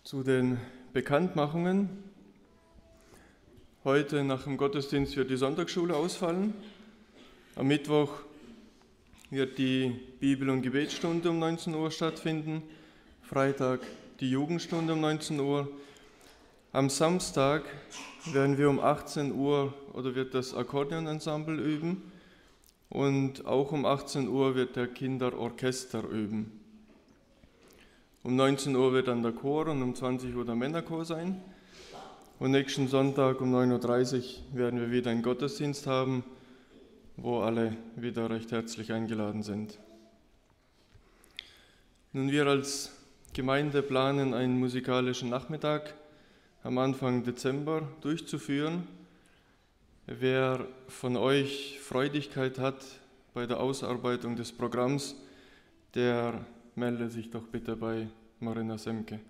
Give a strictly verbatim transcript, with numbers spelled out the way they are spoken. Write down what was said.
Zu den Bekanntmachungen. Heute nach dem Gottesdienst wird die Sonntagsschule ausfallen. Am Mittwoch wird die Bibel- und Gebetsstunde um neunzehn Uhr stattfinden. Freitag die Jugendstunde um neunzehn Uhr. Am Samstag werden wir um achtzehn Uhr oder wird das Akkordeonensemble üben. Und auch um achtzehn Uhr wird der Kinderorchester üben. Um neunzehn Uhr wird dann der Chor und um zwanzig Uhr der Männerchor sein. Und nächsten Sonntag um neun Uhr dreißig werden wir wieder einen Gottesdienst haben, wo alle wieder recht herzlich eingeladen sind. Nun, wir als Gemeinde planen, einen musikalischen Nachmittag am Anfang Dezember durchzuführen. Wer von euch Freudigkeit hat bei der Ausarbeitung des Programms, der melde sich doch bitte bei Marina Semke.